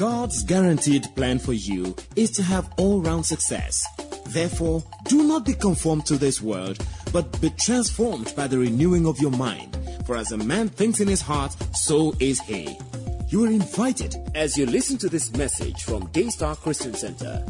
God's guaranteed plan for you is to have all-round success. Therefore, do not be conformed to this world, but be transformed by the renewing of your mind. For as a man thinks in his heart, so is he. You are invited as you listen to this message from Daystar Christian Center.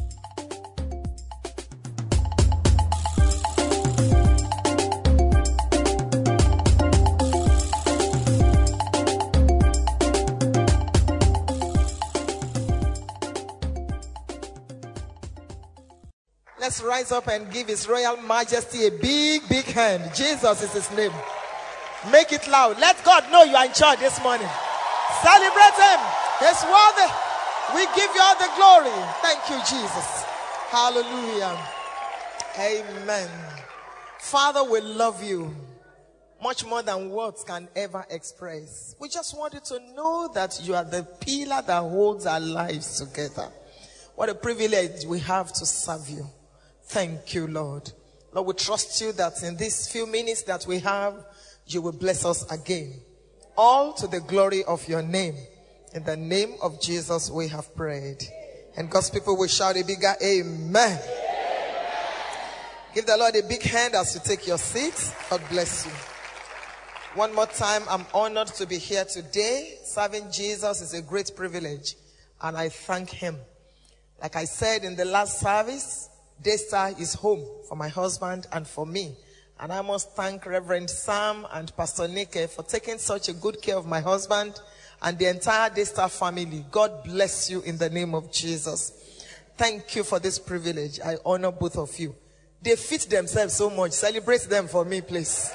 Let's rise up and give His Royal Majesty a big, big hand. Jesus is His name. Make it loud. Let God know you are in charge this morning. Celebrate Him. He's worthy. We give you all the glory. Thank you, Jesus. Hallelujah. Amen. Father, we love you much more than words can ever express. We just want you to know that you are the pillar that holds our lives together. What a privilege we have to serve you. Thank you, Lord. Lord, we trust you that in these few minutes that we have, you will bless us again. All to the glory of your name. In the name of Jesus we have prayed. And God's people will shout a bigger amen. Give the Lord a big hand as you take your seats. God bless you. One more time, I'm honored to be here today. Serving Jesus is a great privilege. And I thank Him. Like I said in the last service, Daystar is home for my husband and for me. And I must thank Reverend Sam and Pastor Nike for taking such a good care of my husband and the entire Daystar family. God bless you in the name of Jesus. Thank you for this privilege. I honor both of you. They fit themselves so much. Celebrate them for me, please.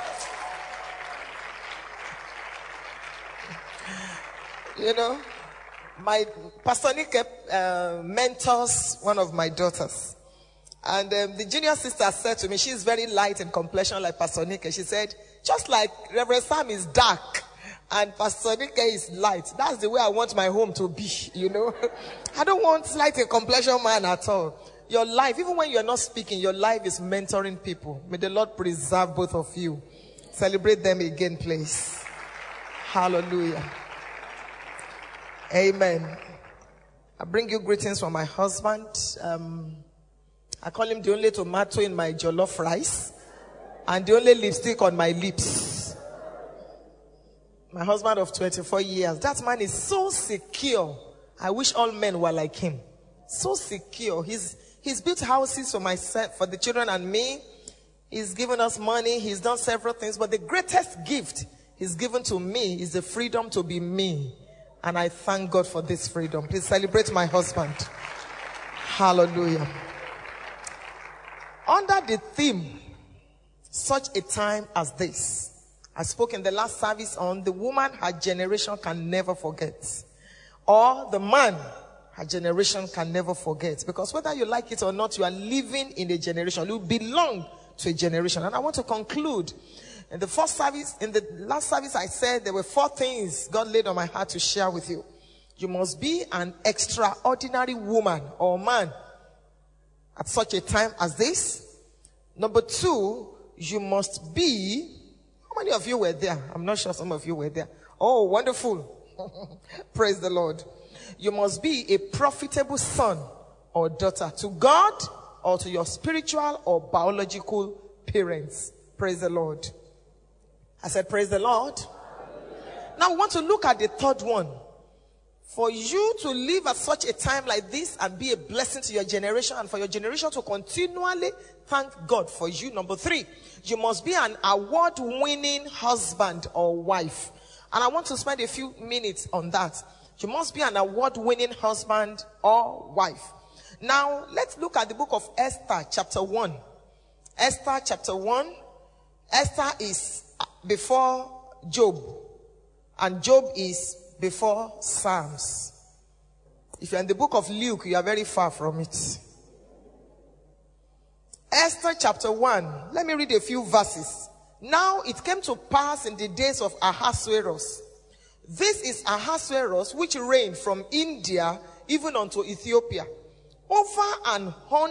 You know, my Pastor Nike mentors one of my daughters. And the junior sister said to me, she's very light in complexion like Pastor Nike. She said, just like Reverend Sam is dark and Pastor Nike is light. That's the way I want my home to be, you know. I don't want light in complexion man at all. Your life, even when you're not speaking, your life is mentoring people. May the Lord preserve both of you. Celebrate them again, please. Hallelujah. Amen. I bring you greetings from my husband. I call him the only tomato in my jollof rice and the only lipstick on my lips. My husband of 24 years. That man is so secure. I wish all men were like him. So secure. He's built houses for myself, for the children and me. He's given us money. He's done several things. But the greatest gift he's given to me is the freedom to be me. And I thank God for this freedom. Please celebrate my husband. Hallelujah. Under the theme, such a time as this, I spoke in the last service on the woman her generation can never forget. Or the man her generation can never forget. Because whether you like it or not, you are living in a generation. You belong to a generation. And I want to conclude. In the last service I said there were 4 things God laid on my heart to share with you. You must be an extraordinary woman or man at such a time as this. Number 2, you must be, how many of you were there? I'm not sure some of you were there. Oh, wonderful. Praise the Lord. You must be a profitable son or daughter to God or to your spiritual or biological parents. Praise the Lord. I said, praise the Lord. Now we want to look at the third one. For you to live at such a time like this and be a blessing to your generation and for your generation to continually thank God for you. Number 3, you must be an award-winning husband or wife. And I want to spend a few minutes on that. You must be an award-winning husband or wife. Now, let's look at the book of Esther, chapter 1. Esther, chapter 1. Esther is before Job. And Job is before Psalms. If you're in the book of Luke, you are very far from it. Esther chapter 1. Let me read a few verses. Now it came to pass in the days of Ahasuerus. This is Ahasuerus which reigned from India even unto Ethiopia. Over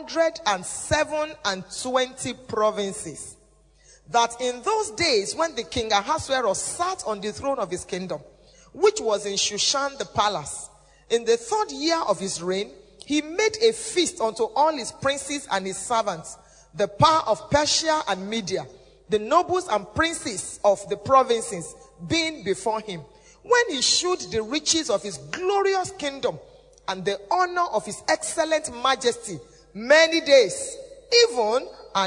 127 provinces. That in those days when the king Ahasuerus sat on the throne of his kingdom, which was in Shushan the palace, In the 3rd year of his reign, he made a feast unto all his princes and his servants, the power of Persia and Media, the nobles and princes of the provinces being before him. When he shewed the riches of his glorious kingdom and the honor of his excellent majesty many days, even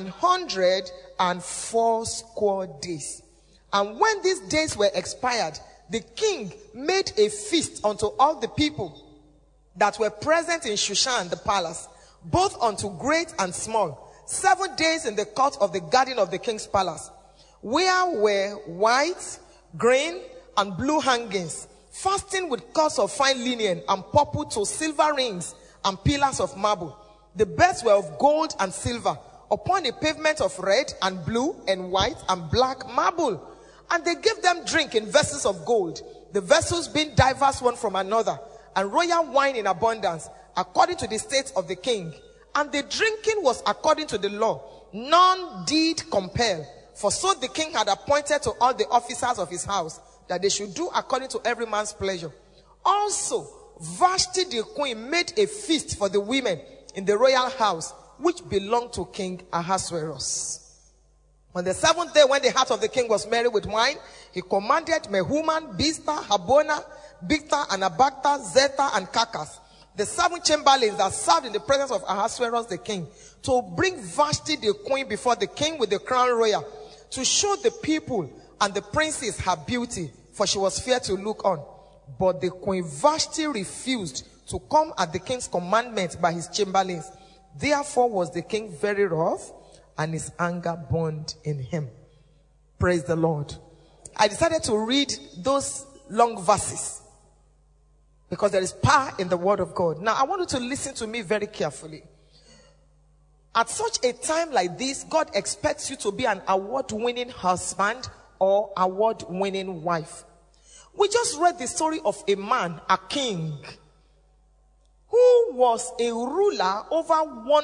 180 days. And when these days were expired, the king made a feast unto all the people that were present in Shushan the palace, both unto great and small, 7 days in the court of the garden of the king's palace, where were white, green, and blue hangings, fastened with cords of fine linen and purple to silver rings and pillars of marble. The beds were of gold and silver, upon a pavement of red and blue and white and black marble. And they gave them drink in vessels of gold, the vessels being diverse one from another, and royal wine in abundance, according to the state of the king. And the drinking was according to the law. None did compel, for so the king had appointed to all the officers of his house, that they should do according to every man's pleasure. Also, Vashti the queen made a feast for the women in the royal house, which belonged to King Ahasuerus. On the 7th day, when the heart of the king was merry with wine, he commanded Mehuman, Biztha, Habona, Bigtha, and Abagtha, Zethar, and Kakas, the 7 chamberlains that served in the presence of Ahasuerus the king, to bring Vashti the queen before the king with the crown royal, to show the people and the princes her beauty, for she was fair to look on. But the queen Vashti refused to come at the king's commandment by his chamberlains. Therefore was the king very wroth, and his anger burned in him. Praise the Lord. I decided to read those long verses because there is power in the word of God. Now I want you to listen to me very carefully. At such a time like this, God expects you to be an award-winning husband or award-winning wife. We just read the story of a man, a king, who was a ruler over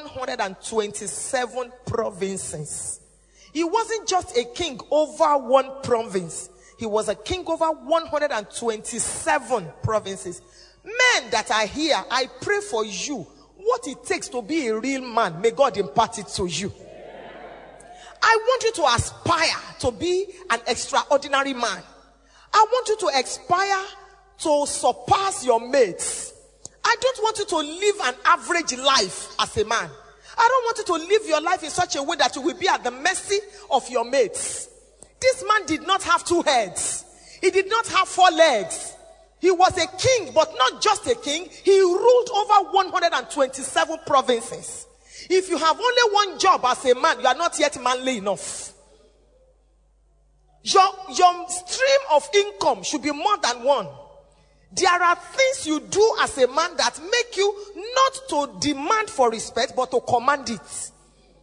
127 provinces. He wasn't just a king over one province. He was a king over 127 provinces. Men that are here, I pray for you. What it takes to be a real man, may God impart it to you. I want you to aspire to be an extraordinary man. I want you to aspire to surpass your mates. I don't want you to live an average life as a man. I don't want you to live your life in such a way that you will be at the mercy of your mates. This man did not have 2 heads. He did not have 4 legs. He was a king, but not just a king. He ruled over 127 provinces. If you have only one job as a man, you are not yet manly enough. Your stream of income should be more than one. There are things you do as a man that make you not to demand for respect, but to command it.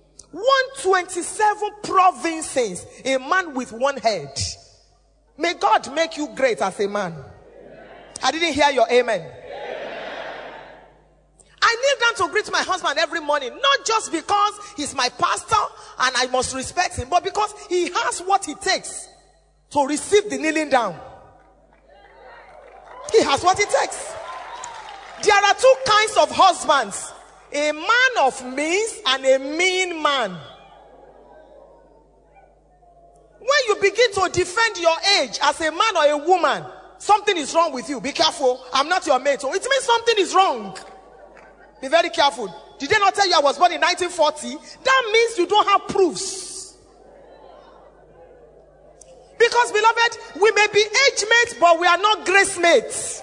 127 provinces, a man with 1 head. May God make you great as a man. I didn't hear your amen. I kneel down to greet my husband every morning, not just because he's my pastor and I must respect him, but because he has what it takes to receive the kneeling down. He has what it takes. There are 2 kinds of husbands: a man of means and a mean man. When you begin to defend your age as a man or a woman, something is wrong with you. Be careful. I'm not your mate. So it means something is wrong. Be very careful. Did they not tell you I was born in 1940? That means you don't have proofs. Because, beloved, we may be age mates, but we are not grace mates.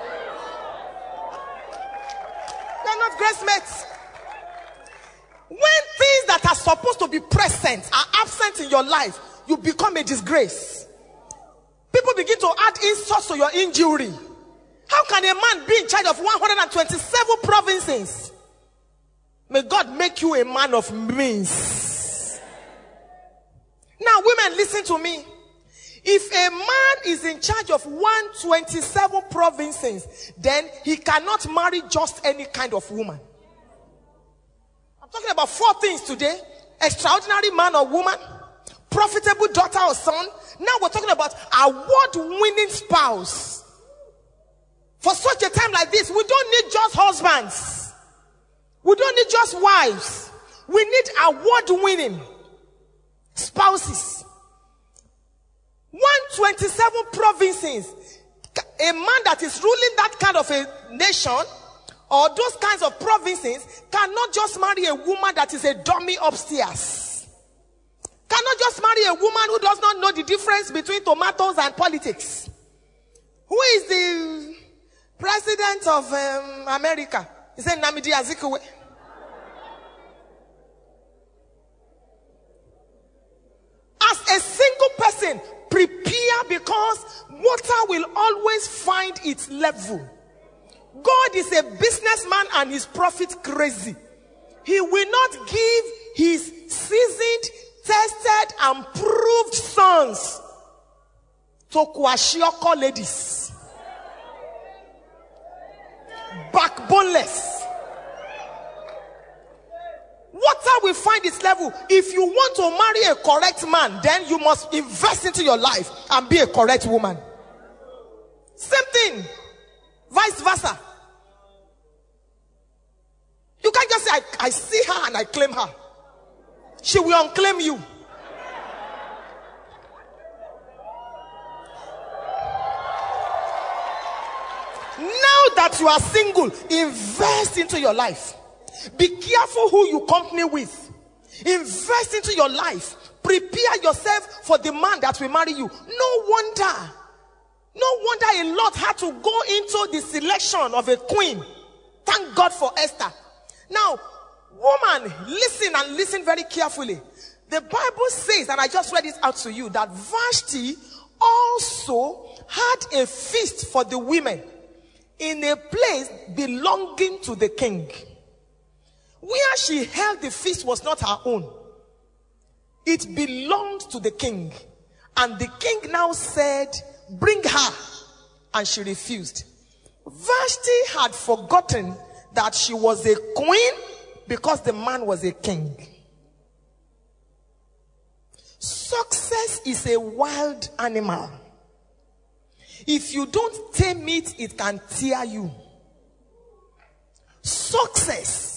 We are not grace mates. When things that are supposed to be present are absent in your life, you become a disgrace. People begin to add insults to your injury. How can a man be in charge of 127 provinces? May God make you a man of means. Now, women, listen to me. If a man is in charge of 127 provinces, then he cannot marry just any kind of woman. I'm talking about 4 things today: extraordinary man or woman, profitable daughter or son. Now we're talking about award-winning spouse. For such a time like this, we don't need just husbands. We don't need just wives. We need award-winning spouses. 127 provinces. A man that is ruling that kind of a nation or those kinds of provinces cannot just marry a woman that is a dummy upstairs. Cannot just marry a woman who does not know the difference between tomatoes and politics. Who is the president of America? Is it Nnamdi Azikiwe? As a single person, prepare, because water will always find its level. God is a businessman and his prophet crazy. He will not give his seasoned, tested, and proved sons to kwashioko ladies. Backboneless. Water will find its level. If you want to marry a correct man, then you must invest into your life and be a correct woman. Same thing. Vice versa. You can't just say, I see her and I claim her. She will unclaim you. Now that you are single, invest into your life. Be careful who you company with. Invest into your life. Prepare yourself for the man that will marry you. No wonder a lot had to go into the selection of a queen. Thank God for Esther. Now, woman, listen and listen very carefully. The Bible says, and I just read it out to you, that Vashti also had a feast for the women in a place belonging to the king. Where she held the feast was not her own. It belonged to the king. And the king now said, bring her. And she refused. Vashti had forgotten that she was a queen because the man was a king. Success is a wild animal. If you don't tame it, it can tear you. Success.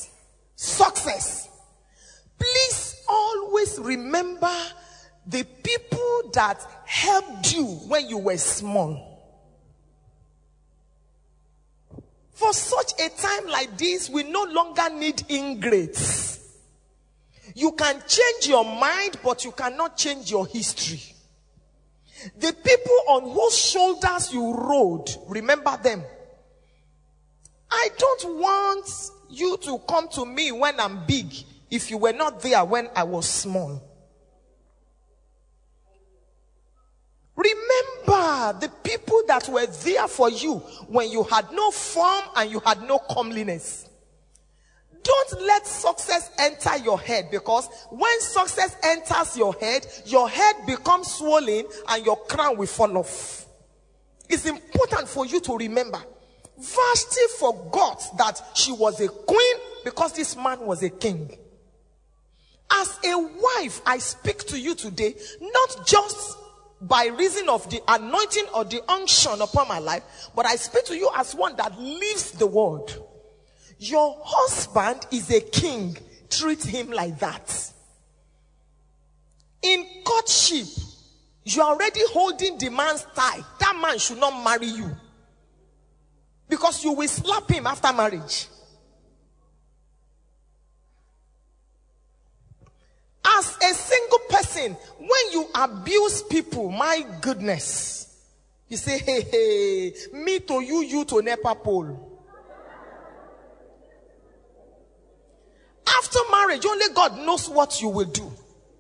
Please always remember the people that helped you when you were small. For such a time like this, we no longer need ingrates. You can change your mind, but you cannot change your history. The people on whose shoulders you rode, remember them. I don't want you to come to me when I'm big if you were not there when I was small. Remember the people that were there for you when you had no form and you had no comeliness. Don't let success enter your head, because when success enters your head becomes swollen and your crown will fall off. It's important for you to remember. Vashti forgot that she was a queen because this man was a king. As a wife, I speak to you today, not just by reason of the anointing or the unction upon my life, but I speak to you as one that lives the word. Your husband is a king. Treat him like that. In courtship, you're already holding the man's tie. That man should not marry you, because you will slap him after marriage. As a single person, when you abuse people, my goodness, you say, hey, me to you, you to NEPA pole. After marriage, only God knows what you will do.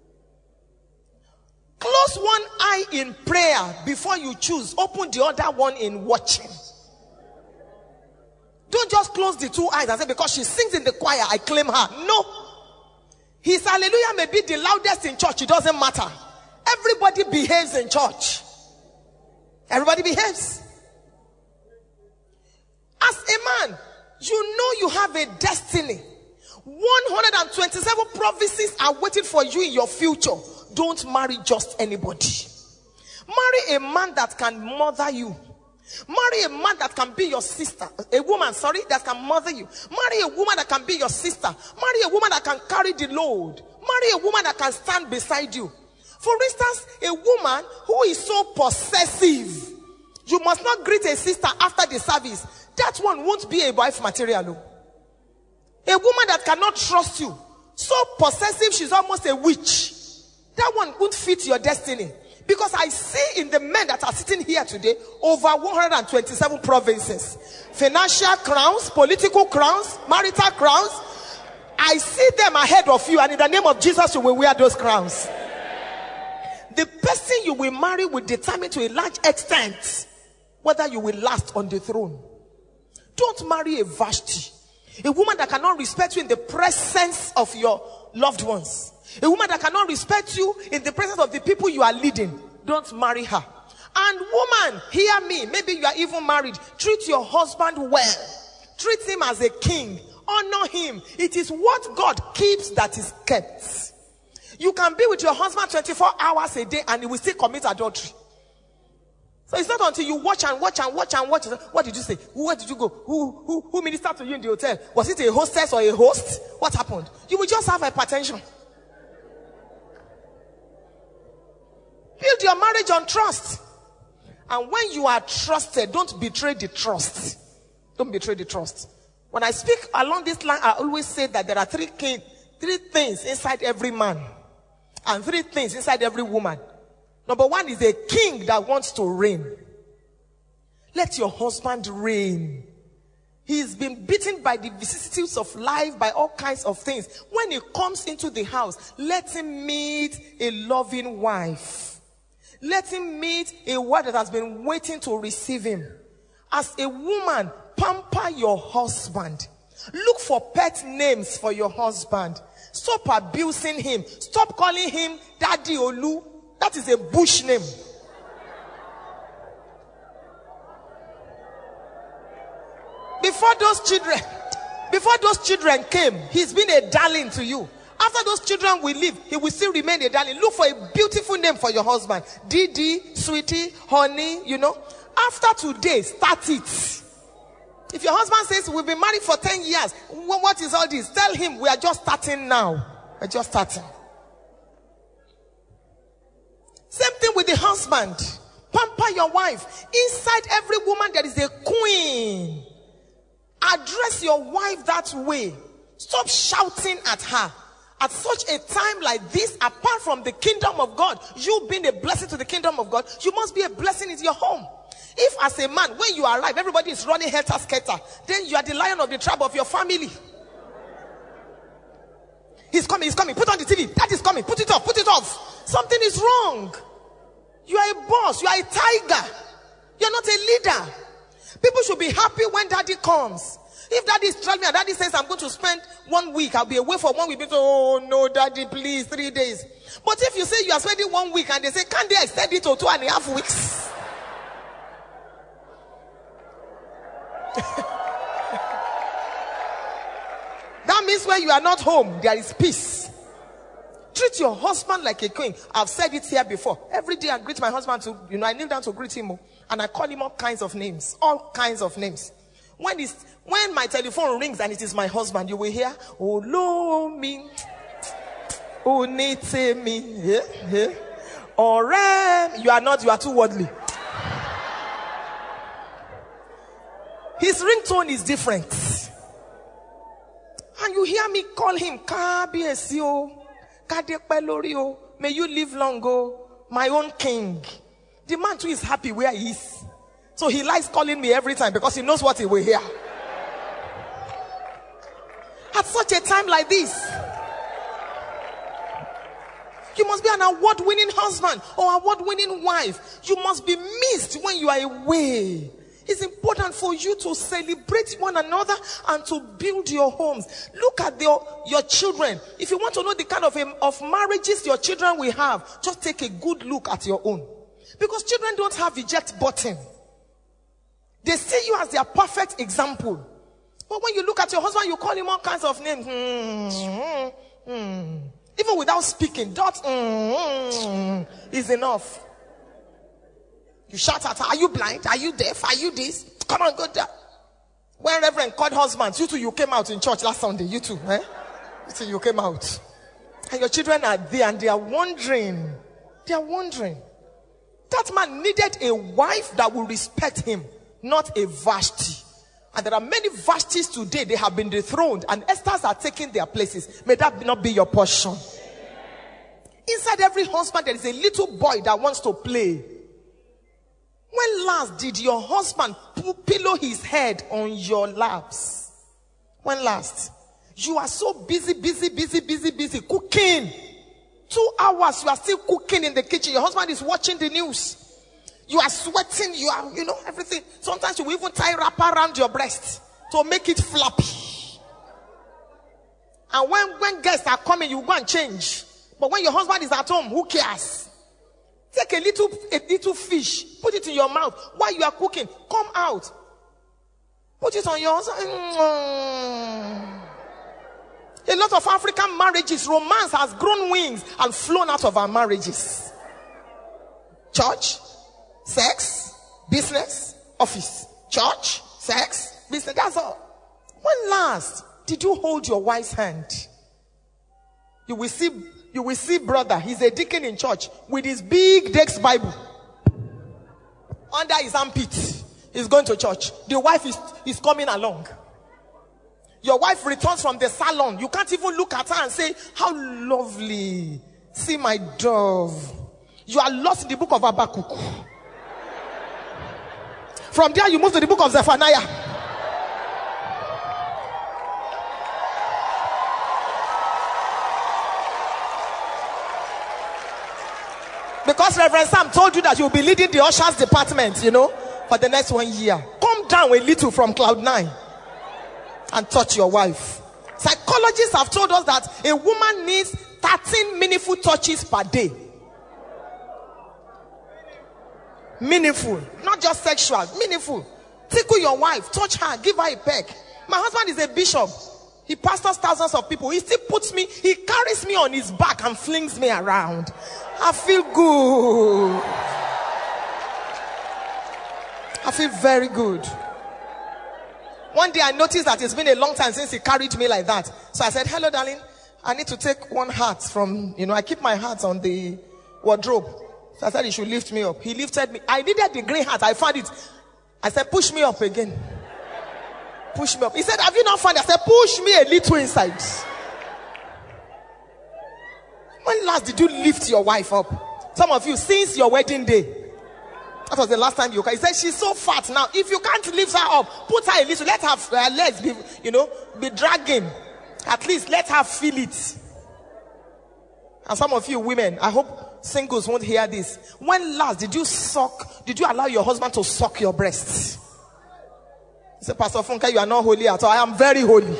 Close one eye in prayer before you choose. Open the other one in watching. Don't just close the two eyes and say, because she sings in the choir, I claim her. No. His hallelujah may be the loudest in church. It doesn't matter. Everybody behaves in church. Everybody behaves. As a man, you know you have a destiny. 127 provinces are waiting for you in your future. Don't marry just anybody. Marry a man that can mother you. Marry a man that can be your sister. A woman, that can mother you. Marry a woman that can be your sister. Marry a woman that can carry the load. Marry a woman that can stand beside you. For instance, a woman who is so possessive, you must not greet a sister after the service. That one won't be a wife material. A woman that cannot trust you, so possessive she's almost a witch. That one won't fit your destiny. Because I see in the men that are sitting here today, over 127 provinces. Financial crowns, political crowns, marital crowns. I see them ahead of you, and in the name of Jesus, you will wear those crowns. The person you will marry will determine to a large extent whether you will last on the throne. Don't marry a Vashti, a woman that cannot respect you in the presence of your loved ones. A woman that cannot respect you in the presence of the people you are leading. Don't marry her. And woman, hear me. Maybe you are even married. Treat your husband well. Treat him as a king. Honor him. It is what God keeps that is kept. You can be with your husband 24 hours a day and he will still commit adultery. So it's not until you watch and watch and watch and watch. What did you say? Where did you go? Who ministered to you in the hotel? Was it a hostess or a host? What happened? You will just have hypertension. Build your marriage on trust. And when you are trusted, don't betray the trust. Don't betray the trust. When I speak along this line, I always say that there are three things inside every man. And 3 things inside every woman. Number 1 is a king that wants to reign. Let your husband reign. He's been beaten by the vicissitudes of life, by all kinds of things. When he comes into the house, let him meet a loving wife. Let him meet a wife that has been waiting to receive him. As a woman, pamper your husband. Look for pet names for your husband. Stop abusing him. Stop calling him Daddy Olu. That is a bush name. Before those children came, he's been a darling to you. After those children will leave, he will still remain a darling. Look for a beautiful name for your husband. Didi, sweetie, honey, After today, start it. If your husband says, we've been married for 10 years, what is all this? Tell him, we are just starting now. We're just starting. Same thing with the husband. Pamper your wife. Inside every woman, there is a queen. Address your wife that way. Stop shouting at her. At such a time like this, apart from the kingdom of God, you being a blessing to the kingdom of God, you must be a blessing in your home. If as a man, when you arrive, everybody is running helter-skelter, then you are the lion of the tribe of your family. He's coming. Put on the TV. That is coming. Put it off. Something is wrong. You are a boss. You are a tiger. You are not a leader. People should be happy when daddy comes. If daddy is traveling and daddy says, I'm going to spend 1 week, I'll be away for 1 week. People say, oh no, daddy, please, 3 days. But if you say you are spending 1 week and they say, can't they extend it to 2.5 weeks? That means when you are not home, there is peace. Treat your husband like a queen. I've said it here before. Every day I greet my husband I kneel down to greet him, and I call him all kinds of names. All kinds of names. When my telephone rings and it is my husband, you will hear, "Olo mi, onite mi, ore." You are too worldly. His ringtone is different. And you hear me call him, Kabiesio, Kadepelorio, may you live long, my own king. The man too is happy where he is. So he likes calling me every time because he knows what he will hear. At such a time like this, you must be an award-winning husband or award-winning wife. You must be missed when you are away. It's important for you to celebrate one another and to build your homes. Look at your children. If you want to know the kind of marriages your children will have, just take a good look at your own. Because children don't have eject button. They see you as their perfect example. But when you look at your husband, you call him all kinds of names. Even without speaking, is enough. You shout at her, are you blind? Are you deaf? Are you this? Come on, go there. When Reverend called husbands, you two, you came out in church last Sunday. You two, eh? You two, you came out. And your children are there and they are wondering. They are wondering. That man needed a wife that will respect him, not a Vashti. And there are many Vashtis today, they have been dethroned, and Esthers are taking their places. May that not be your portion. Inside every husband, there is a little boy that wants to play. When last did your husband pillow his head on your laps? When last? You are so busy cooking. 2 hours, you are still cooking in the kitchen. Your husband is watching the news. You are sweating, you are, everything. Sometimes you will even tie wrapper around your breast to make it floppy. And when guests are coming, you go and change. But when your husband is at home, who cares? Take a little fish, put it in your mouth while you are cooking. Come out. Put it on your husband. A lot of African marriages, romance has grown wings and flown out of our marriages. Church, sex, business, office. Church, sex, business. That's all. When last did you hold your wife's hand? You will see brother, he's a deacon in church with his big Dex Bible under his armpit. He's going to church. The wife is coming along. Your wife returns from the salon. You can't even look at her and say, how lovely. See my dove. You are lost in the book of Habakkuk. From there you move to the book of Zephaniah. Because Reverend Sam told you that you'll be leading the ushers department, for the next 1 year. Come down a little from cloud 9 and touch your wife. Psychologists have told us that a woman needs 13 meaningful touches per day. Meaningful, not just sexual, meaningful. Tickle your wife, touch her, give her a peck. My husband is a bishop. He pastors thousands of people. He still he carries me on his back and flings me around. I feel good. I feel very good. One day I noticed that it's been a long time since he carried me like that. So I said, hello darling, I need to take one hat from, I keep my hats on the wardrobe. So I said he should lift me up. He lifted me. I needed the green hat. I found it. I said, push me up again. Push me up. He said, have you not found it? I said, push me a little inside. When last did you lift your wife up? Some of you, since your wedding day. That was the last time you. He said, she's so fat now. If you can't lift her up, put her a little. Let her legs be, be dragging. At least let her feel it. And some of you women, I hope singles won't hear this. When last did you allow your husband to suck your breasts? He said, Pastor Funke, you are not holy at all. I am very holy.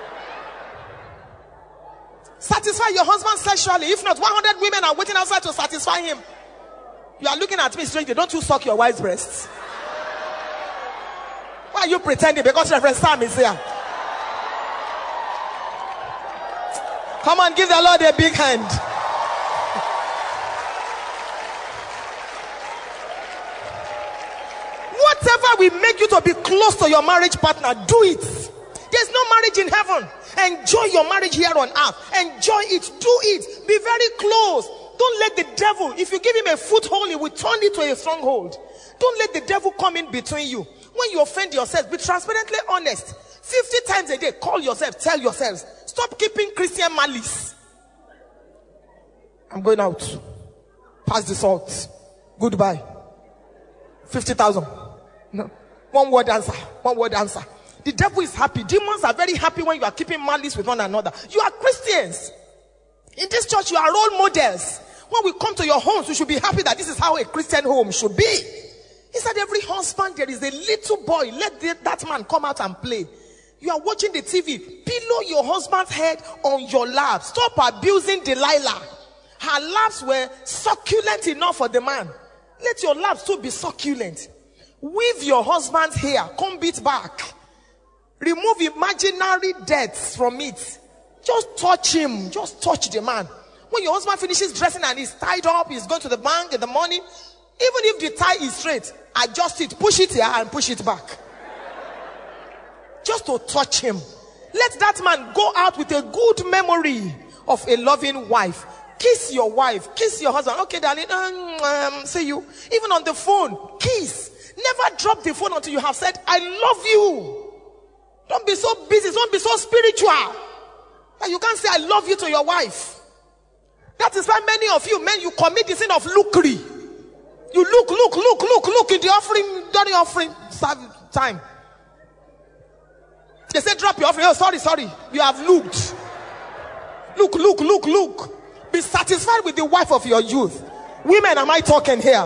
Satisfy your husband sexually. If not, 100 women are waiting outside to satisfy him. You are looking at me strangely. Don't you suck your wife's breasts? Why are you pretending? Because Reverend Sam is here. Come on, give the Lord a big hand. Whatever will make you to be close to your marriage partner, do it. There's no marriage in heaven. Enjoy your marriage here on earth. Enjoy it. Do it. Be very close. Don't let the devil, if you give him a foothold, he will turn it to a stronghold. Don't let the devil come in between you. When you offend yourself, be transparently honest. 50 times a day, call yourself, tell yourselves, stop keeping Christian malice. I'm going out. Pass the salt. Goodbye. 50,000. No. One word answer. One word answer. The devil is happy. Demons are very happy when you are keeping malice with one another. You are Christians. In this church, you are role models. When we come to your homes, we should be happy that this is how a Christian home should be. Inside every husband, there is a little boy. Let that man come out and play. You are watching the TV. Pillow your husband's head on your lap. Stop abusing Delilah. Her laps were succulent enough for the man. Let your laps too be succulent. Weave your husband's hair. Comb it back. Remove imaginary deaths from it. Just touch him. Just touch the man. When your husband finishes dressing and he's tied up, he's going to the bank in the morning, Even if the tie is straight, adjust it, push it here and push it back. Just to touch him. Let that man go out with a good memory of a loving wife. Kiss your wife, kiss your husband. Okay, darling, see you. Even on the phone, kiss. Never drop the phone until you have said, I love you. Don't be so busy, don't be so spiritual that you can't say I love you to your wife. That is why many of you men, you commit the sin of lookery. You look in the offering, during offering time. They say drop your offering. Oh, sorry. You have looked. Look. Be satisfied with the wife of your youth. Women, am I talking here?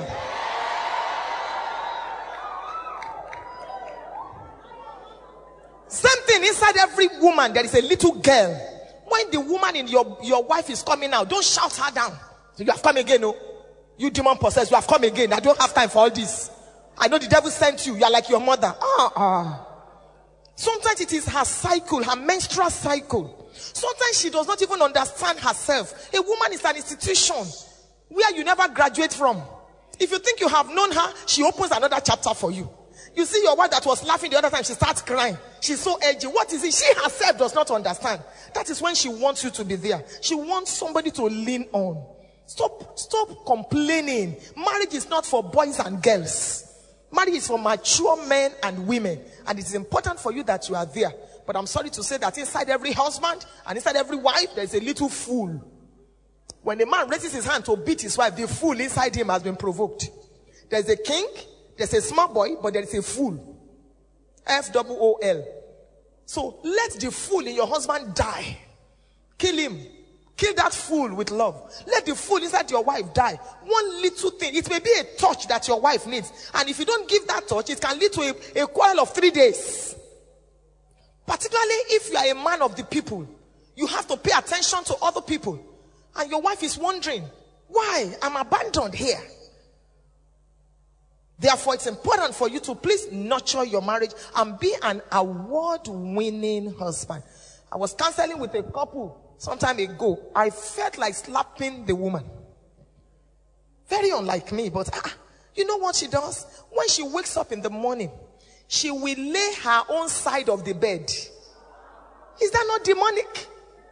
Same thing inside every woman. There is a little girl. When the woman in your wife is coming out, don't shout her down. You have come again, no? You demon possessed, you have come again. I don't have time for all this. I know the devil sent you. You are like your mother. Sometimes it is her cycle, her menstrual cycle. Sometimes she does not even understand herself. A woman is an institution where you never graduate from. If you think you have known her, she opens another chapter for you. You see your wife that was laughing the other time, she starts crying. She's so edgy. What is it? She herself does not understand. That is when she wants you to be there. She wants somebody to lean on. Stop complaining. Marriage is not for boys and girls. Marriage is for mature men and women. And it is important for you that you are there. But I'm sorry to say that inside every husband and inside every wife, there is a little fool. When a man raises his hand to beat his wife, the fool inside him has been provoked. There's a king, there's a smart boy, but there is a fool. F-O-O-L. So let the fool in your husband die. Kill him. Kill that fool with love. Let the fool inside your wife die. One little thing. It may be a touch that your wife needs. And if you don't give that touch, it can lead to a quarrel of 3 days. Particularly if you are a man of the people. You have to pay attention to other people. And your wife is wondering, why? I'm abandoned here. Therefore, it's important for you to please nurture your marriage and be an award-winning husband. I was counseling with a couple some time ago. I felt like slapping the woman. Very unlike me, but you know what she does? When she wakes up in the morning, she will lay her own side of the bed. Is that not demonic?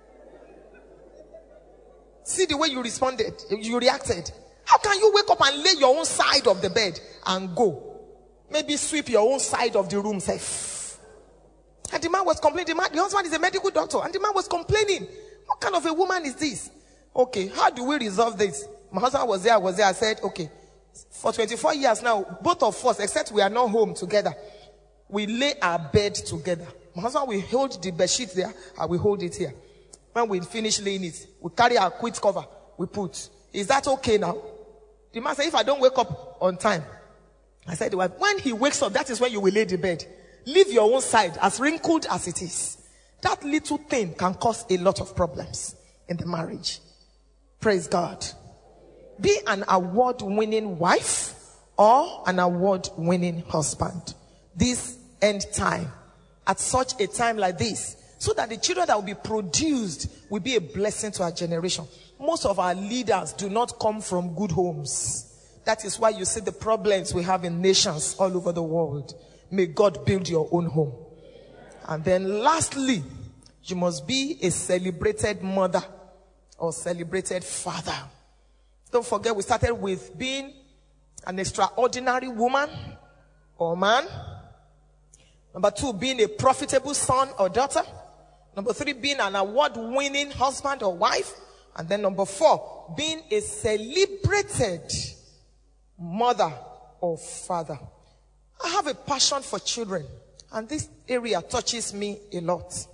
See the way you responded, you reacted. How can you wake up and lay your own side of the bed and go? Maybe sweep your own side of the room, safe. And the man was complaining. The husband is a medical doctor, and the man was complaining. What kind of a woman is this? Okay, how do we resolve this? My husband was there. I said, okay, for 24 years now, both of us, except we are not home together, we lay our bed together. My husband will hold the bed sheet there, and we hold it here. When we finish laying it, we carry our quilt cover, we put. Is that okay now? The man said, if I don't wake up on time, I said, when he wakes up, that is when you will lay the bed. Leave your own side, as wrinkled as it is. That little thing can cause a lot of problems in the marriage. Praise God. Be an award-winning wife or an award-winning husband. This end time, at such a time like this, so that the children that will be produced will be a blessing to our generation. Most of our leaders do not come from good homes. That is why you see the problems we have in nations all over the world. May God build your own home. And then lastly, you must be a celebrated mother or celebrated father. Don't forget, we started with being an extraordinary woman or man. Number 2, being a profitable son or daughter. Number 3, being an award-winning husband or wife. And then number 4, being a celebrated mother or father. I have a passion for children, and this area touches me a lot.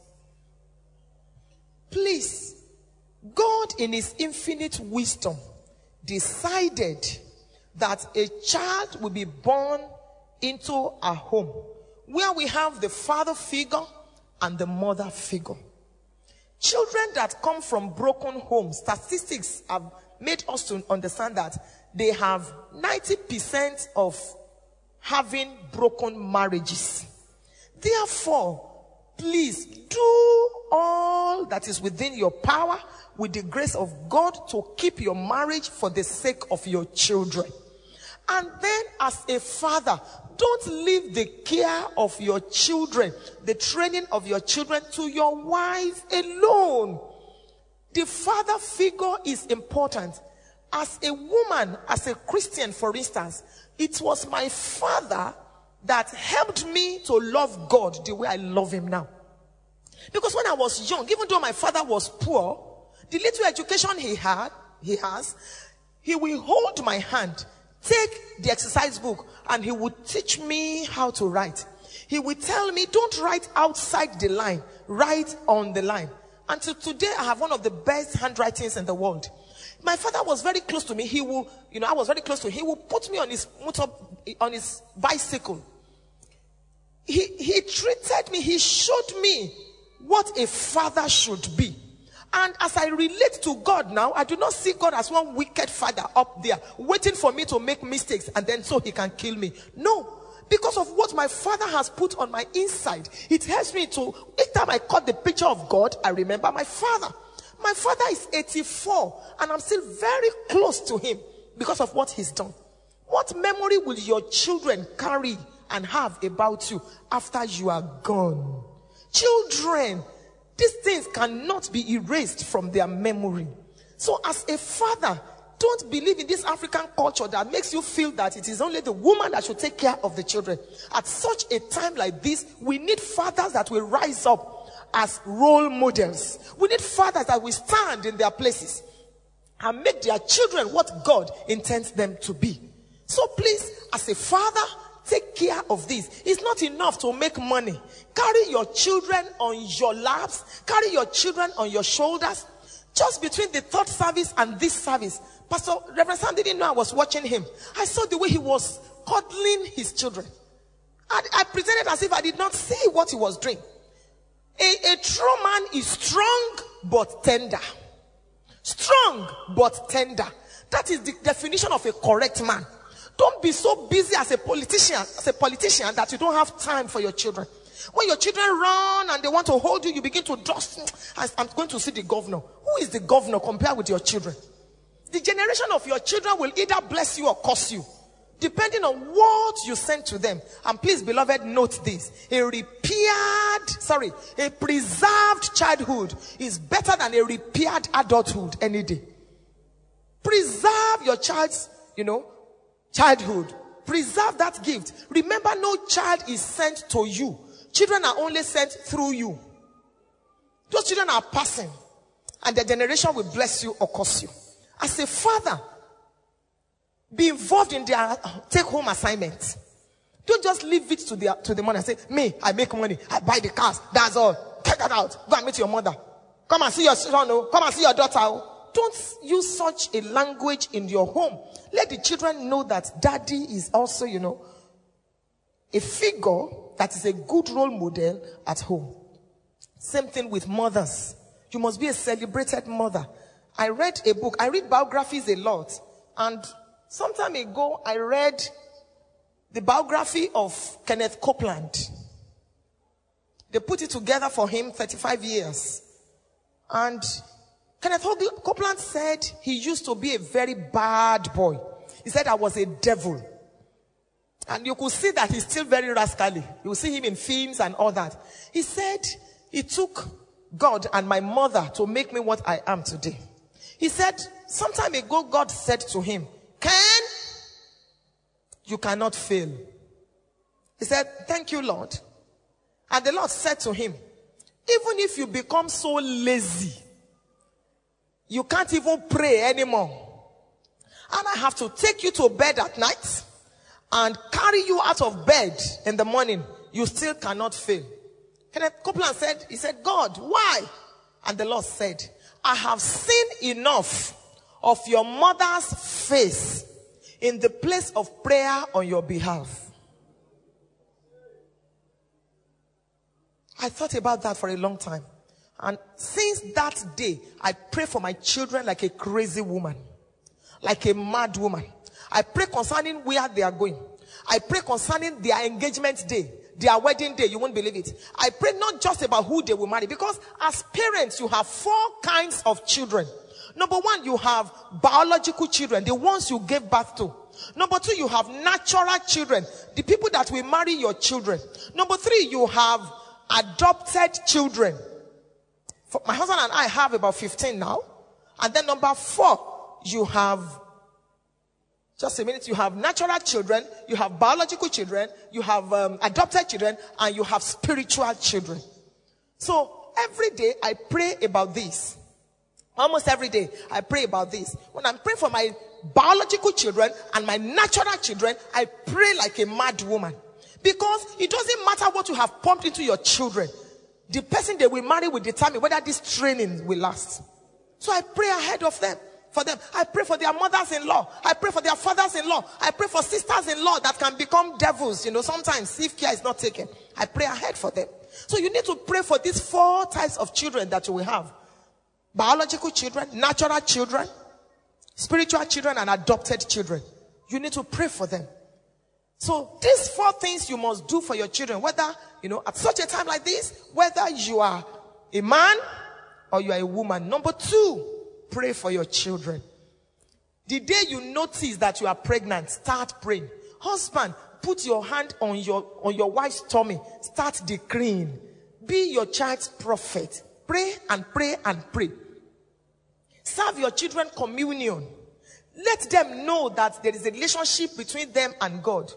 Please, God in his infinite wisdom decided that a child will be born into a home where we have the father figure and the mother figure. Children that come from broken homes, statistics have made us to understand that they have 90% of having broken marriages. Therefore, please do all that is within your power with the grace of God to keep your marriage for the sake of your children. And then as a father, don't leave the care of your children, the training of your children to your wife alone. The father figure is important. As a woman, as a Christian, for instance, it was my father that helped me to love God the way I love him now. Because when I was young, even though my father was poor, the little education he has, he will hold my hand, take the exercise book, and he would teach me how to write. He would tell me, don't write outside the line, write on the line. Until today, I have one of the best handwritings in the world. My father was very close to me. I was very close to him. He would put me on his bicycle. He treated me, he showed me what a father should be. And as I relate to God now, I do not see God as one wicked father up there waiting for me to make mistakes and then so he can kill me. No. Because of what my father has put on my inside, it helps me to, each time I cut the picture of God, I remember my father. My father is 84 and I'm still very close to him because of what he's done. What memory will your children carry and have about you after you are gone? Children, these things cannot be erased from their memory. So as a father, don't believe in this African culture that makes you feel that it is only the woman that should take care of the children. At such a time like this, we need fathers that will rise up as role models. We need fathers that will stand in their places and make their children what God intends them to be. So please, as a father, take care of this. It's not enough to make money. Carry your children on your laps. Carry your children on your shoulders. Just between the third service and this service, Pastor Reverend Sam didn't know I was watching him. I saw the way he was cuddling his children. I pretended as if I did not see what he was doing. A true man is strong but tender. Strong but tender. That is the definition of a correct man. Don't be so busy as a politician that you don't have time for your children. When your children run and they want to hold you, you begin to dust. I'm going to see the governor. Who is the governor compared with your children? The generation of your children will either bless you or curse you, depending on what you send to them. And please, beloved, note this. A preserved childhood is better than a repaired adulthood any day. Preserve your child's, childhood. Preserve that gift. Remember, no child is sent to you. Children are only sent through you. Those children are passing, and the generation will bless you or curse you. As a father, be involved in their take-home assignments. Don't just leave it to the money and say, me, I make money, I buy the cars, that's all. Take that out. Go and meet your mother. Come and see your son. Come and see your daughter. Don't use such a language in your home. Let the children know that daddy is also, a figure that is a good role model at home. Same thing with mothers. You must be a celebrated mother. I read a book. I read biographies a lot. And some time ago, I read the biography of Kenneth Copeland. They put it together for him, 35 years. And Kenneth Copeland said he used to be a very bad boy. He said, I was a devil. And you could see that he's still very rascally. You will see him in films and all that. He said, it took God and my mother to make me what I am today. He said, some time ago, God said to him, Ken, you cannot fail. He said, thank you, Lord. And the Lord said to him, even if you become so lazy, you can't even pray anymore, and I have to take you to bed at night and carry you out of bed in the morning, you still cannot fail. Kenneth Copeland said, he said, God, why? And the Lord said, I have seen enough of your mother's face in the place of prayer on your behalf. I thought about that for a long time. And since that day, I pray for my children like a crazy woman, like a mad woman. I pray concerning where they are going. I pray concerning their engagement day, their wedding day. You won't believe it. I pray not just about who they will marry, because as parents, you have 4 kinds of children. Number 1, you have biological children, the ones you gave birth to. Number 2, you have natural children. The people that will marry your children. Number 3, you have adopted children. My husband and I have about 15 now. And then number 4, you have, just a minute, you have natural children, you have biological children, you have adopted children, and you have spiritual children. So every day I pray about this. Almost every day I pray about this. When I'm praying for my biological children and my natural children, I pray like a mad woman. Because it doesn't matter what you have pumped into your children. The person they will marry will determine whether this training will last. So I pray ahead of them. For them, I pray for their mothers-in-law. I pray for their fathers-in-law. I pray for sisters-in-law that can become devils. Sometimes if care is not taken, I pray ahead for them. So you need to pray for these 4 types of children that you will have. Biological children, natural children, spiritual children, and adopted children. You need to pray for them. So these 4 things you must do for your children, whether, at such a time like this, whether you are a man or you are a woman. Number 2, pray for your children. The day you notice that you are pregnant, start praying. Husband, put your hand on your wife's tummy. Start decreeing. Be your child's prophet. Pray and pray and pray. Serve your children communion. Let them know that there is a relationship between them and God.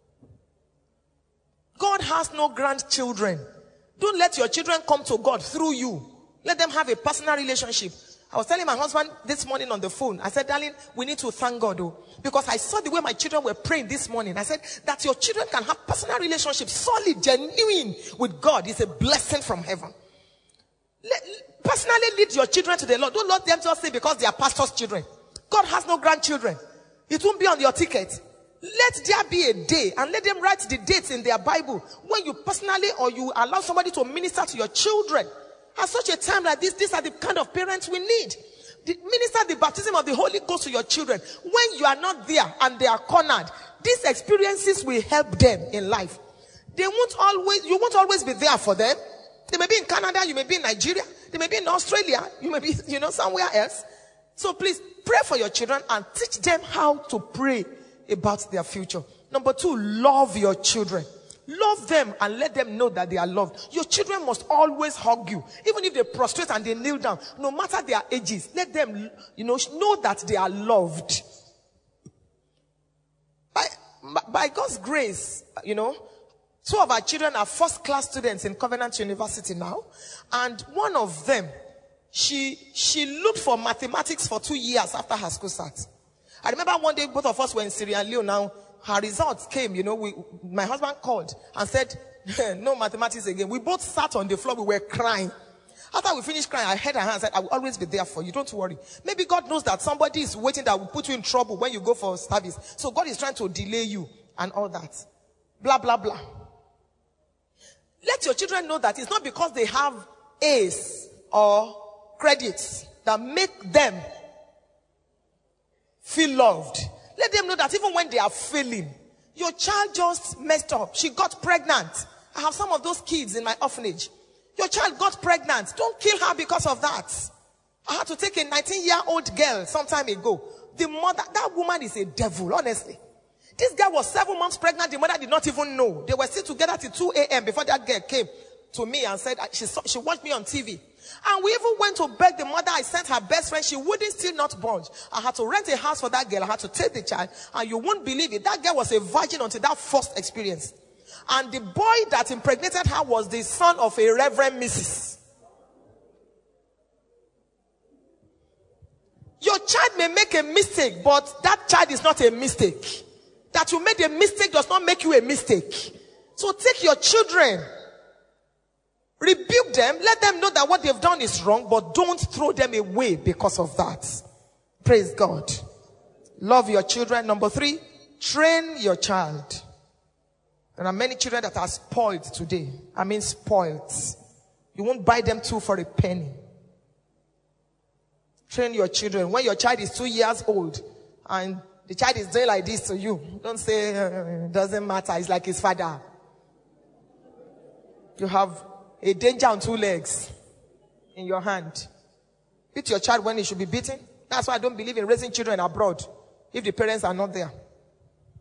God has no grandchildren. Don't let your children come to God through you. Let them have a personal relationship. I was telling my husband this morning on the phone. I said, darling, we need to thank God, because I saw the way my children were praying this morning. I said that your children can have personal relationships, solid, genuine with God. It's a blessing from heaven. Personally lead your children to the Lord. Don't let them just say because they are pastor's children. God has no grandchildren. It won't be on your ticket. Let there be a day, and let them write the dates in their Bible when you personally or you allow somebody to minister to your children. At such a time like this, these are the kind of parents we need. Minister the baptism of the Holy Ghost to your children. When you are not there and they are cornered, these experiences will help them in life. You won't always be there for them. They may be in Canada, you may be in Nigeria, they may be in Australia, you may be, somewhere else. So please pray for your children and teach them how to pray about their future. Number 2, love your children. Love them and let them know that they are loved. Your children must always hug you. Even if they prostrate and they kneel down, no matter their ages, let them, know that they are loved. By God's grace, 2 of our children are first-class students in Covenant University now. And one of them, she looked for mathematics for 2 years after her school start. I remember one day both of us were in Sierra Leone now. Her results came, my husband called and said, no mathematics again. We both sat on the floor, we were crying. After we finished crying, I held her hand and said, I will always be there for you, don't worry. Maybe God knows that somebody is waiting that will put you in trouble when you go for service. So God is trying to delay you and all that. Blah, blah, blah. Let your children know that it's not because they have A's or credits that make them feel loved. Let them know that even when they are failing, your child just messed up. She got pregnant. I have some of those kids in my orphanage. Your child got pregnant. Don't kill her because of that. I had to take a 19-year-old girl some time ago. The mother, that woman is a devil, honestly. This girl was 7 months pregnant. The mother did not even know. They were still together till 2 a.m. before that girl came to me and said, she watched me on TV. And we even went to beg the mother. I sent her best friend. She wouldn't still not budge. I had to rent a house for that girl. I had to take the child. And you won't believe it. That girl was a virgin until that first experience. And the boy that impregnated her was the son of a Reverend Mrs. Your child may make a mistake, but that child is not a mistake. That you made a mistake does not make you a mistake. So take your children. Rebuke them. Let them know that what they've done is wrong, but don't throw them away because of that. Praise God. Love your children. Number 3, train your child. There are many children that are spoiled today. I mean spoiled. You won't buy them 2 for a penny. Train your children. When your child is 2 years old and the child is doing like this to you, don't say, it doesn't matter. It's like his father. You have a danger on 2 legs in your hand. Beat your child when he should be beaten. That's why I don't believe in raising children abroad if the parents are not there.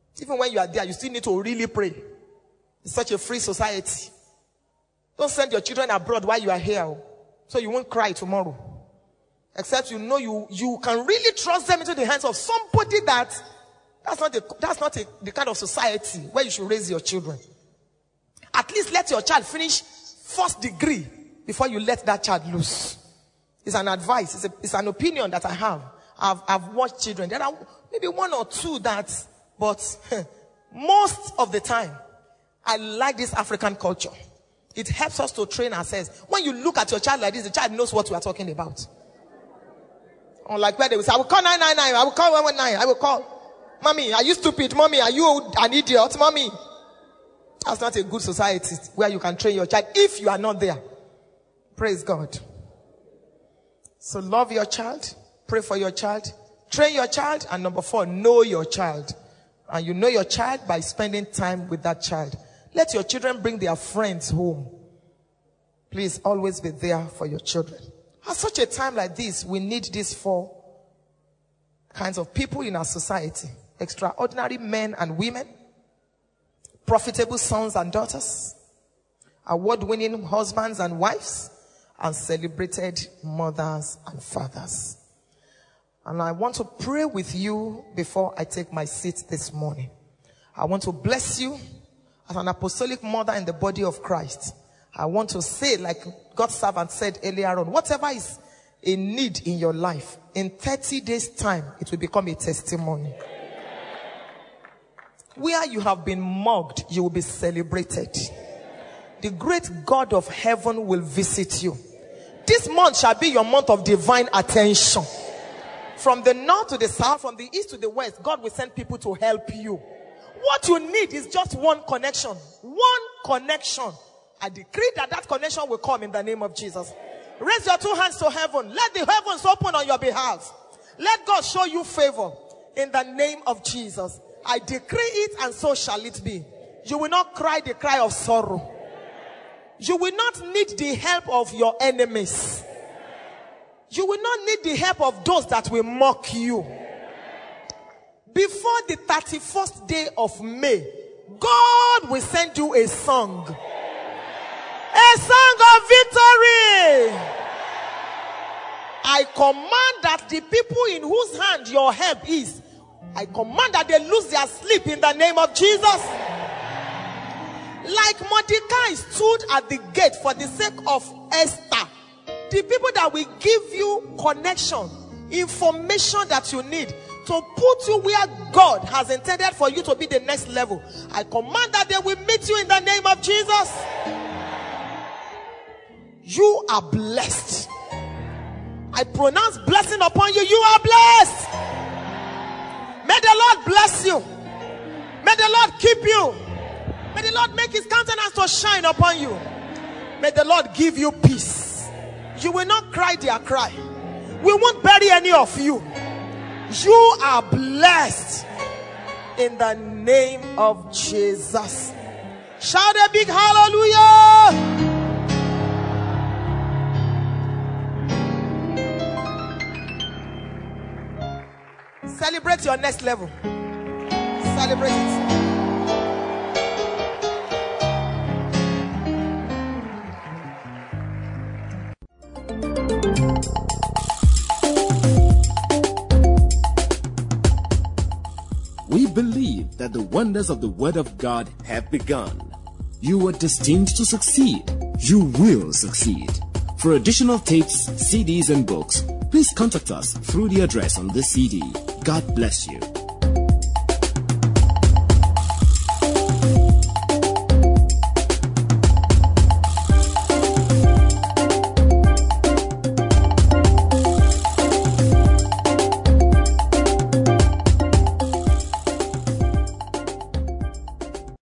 Even when you are there, you still need to really pray. It's such a free society. Don't send your children abroad while you are here, so you won't cry tomorrow. Except you know you can really trust them into the hands of somebody that's not the kind of society where you should raise your children. At least let your child finish first degree before you let that child loose. It's an advice. It's an opinion that I have. I've watched children. There are maybe one or two but most of the time, I like this African culture. It helps us to train ourselves. When you look at your child like this, the child knows what we are talking about. Unlike where they will say, I will call 999, I will call 119, I will call. Mommy, are you stupid? Mommy, are you an idiot? Mommy. That's not a good society where you can train your child if you are not there. Praise God. So love your child, pray for your child, train your child, and number 4, know your child. And you know your child by spending time with that child. Let your children bring their friends home. Please always be there for your children. At such a time like this, we need these 4 kinds of people in our society. Extraordinary men and women, profitable sons and daughters, award-winning husbands and wives, and celebrated mothers and fathers. And I want to pray with you before I take my seat this morning. I want to bless you as an apostolic mother in the body of Christ. I want to say, like God's servant said earlier on, whatever is a need in your life, in 30 days' time, it will become a testimony. Where you have been mocked, you will be celebrated. The great God of heaven will visit you. This month shall be your month of divine attention. From the north to the south, from the east to the west, God will send people to help you. What you need is just one connection. One connection. I decree that connection will come in the name of Jesus. Raise your 2 hands to heaven. Let the heavens open on your behalf. Let God show you favor in the name of Jesus. I decree it, and so shall it be. You will not cry the cry of sorrow. You will not need the help of your enemies. You will not need the help of those that will mock you. Before the 31st day of May, God will send you a song. A song of victory. I command that the people in whose hand your help is, I command that they lose their sleep in the name of Jesus. Like Mordecai stood at the gate for the sake of Esther, the people that will give you connection, information that you need to put you where God has intended for you to be the next level, I command that they will meet you in the name of Jesus. You are blessed. I pronounce blessing upon you. You are blessed. May the Lord bless you. May the Lord keep you. May the Lord make his countenance to shine upon you. May the Lord give you peace. You will not cry their cry. We won't bury any of you. You are blessed in the name of Jesus. Shout a big hallelujah. Celebrate your next level. Celebrate it. We believe that the wonders of the Word of God have begun. You are destined to succeed. You will succeed. For additional tapes, CDs, and books, please contact us through the address on this CD. God bless you.